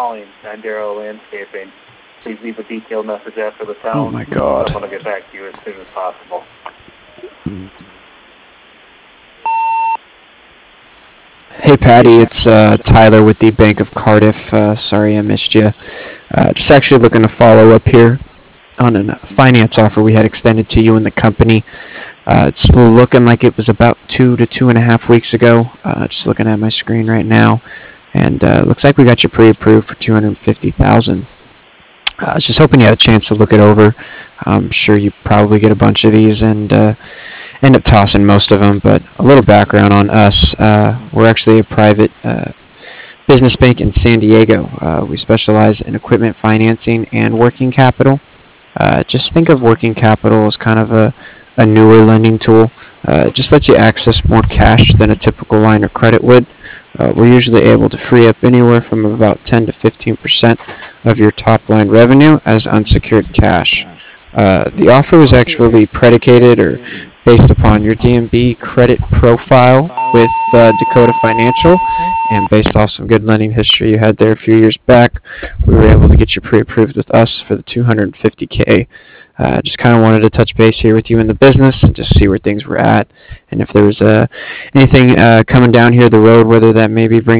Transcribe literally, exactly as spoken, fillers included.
calling Nandero Landscaping. Please leave a detailed message after the tone. Oh my God. Someone will get back to you as soon as possible. Hey Patty, it's uh, Tyler with the Bank of Cardiff. Uh, sorry I missed you. Uh, just actually looking to follow up here on a finance offer we had extended to you and the company. Uh, it's looking like it was about two to two and a half weeks ago. Uh, just looking at my screen right now, and uh, looks like we got you pre-approved for two hundred fifty thousand dollars. Uh, I was just hoping you had a chance to look it over. I'm sure you probably get a bunch of these and uh, end up tossing most of them, but a little background on us. Uh, we're actually a private uh, business bank in San Diego. Uh, we specialize in equipment financing and working capital. Uh, just think of working capital as kind of a, a newer lending tool. Uh, it just lets you access more cash than a typical line of credit would. Uh, we're usually able to free up anywhere from about ten to fifteen percent of your top line revenue as unsecured cash. Uh, the offer was actually predicated or based upon your D M B credit profile with uh, Dakota Financial, and based off some good lending history you had there a few years back, we were able to get you pre-approved with us for the two hundred fifty K. Uh, just kind of wanted to touch base here with you in the business and just see where things were at, and if there was uh, anything uh, coming down here the road, whether that maybe bring